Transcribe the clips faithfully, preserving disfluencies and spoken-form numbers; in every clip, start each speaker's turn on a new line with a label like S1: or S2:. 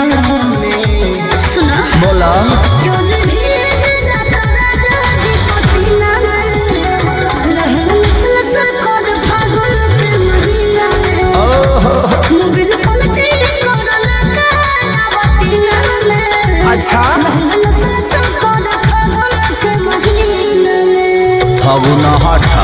S1: में
S2: सुना
S1: बोला अच्छा फागुन हटा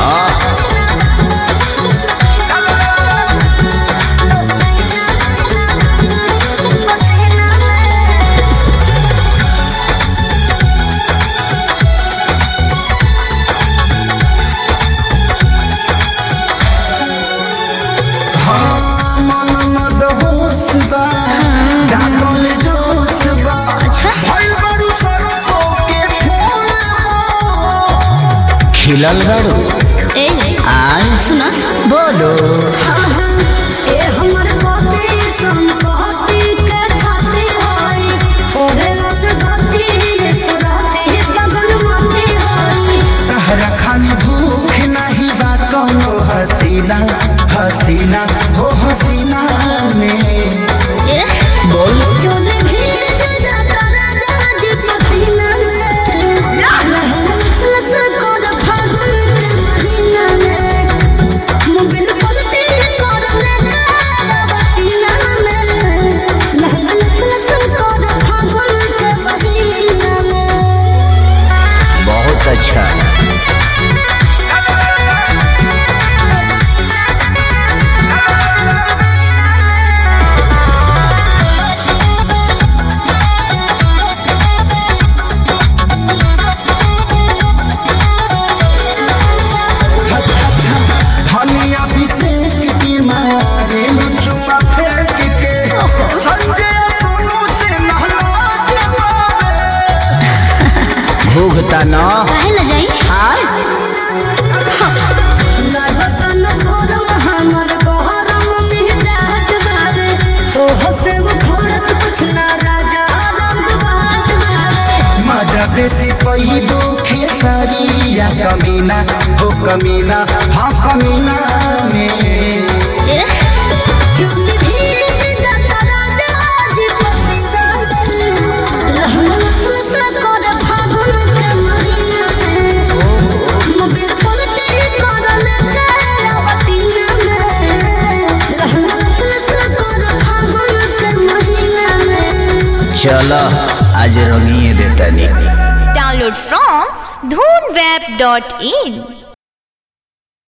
S1: खिलल बड़ो
S2: ए
S1: आज
S2: सुना
S1: बोलो
S2: हाँ हाँ ए हमर पोते संपत्ति के छाती होई ओरे लग गति रे सुराते बगल मते होई
S1: तहरा खाली भूख नहीं बा कोनो हसीना हसीना हो हसीना में
S2: ए
S1: बोल
S2: चले भी जाता राजा जी पसीना में
S1: अच्छा धनिया अभिषेक की मारे चुमा फेंक के संजय सोनू से नहला भूखता ना
S2: काहे ल जाई
S1: आय
S2: लागतन भरम हमर बहरम मिजाज बारे तो हसे वो घरत कुछ ना राजा रंग बाज बारे
S1: मजा बेसी पई दुखे सारी या कमीना हो कमीना हाँ कमीना में
S2: चुन भी जाता राजा जी पसीना लहन सुस कर फागुन के महीना में मोबिल पलटे करल रावतीना में लहन सुस कर फागुन के महीना में
S1: चलो आज रंगिए देता नहीं
S3: Download from dhoonweb dot in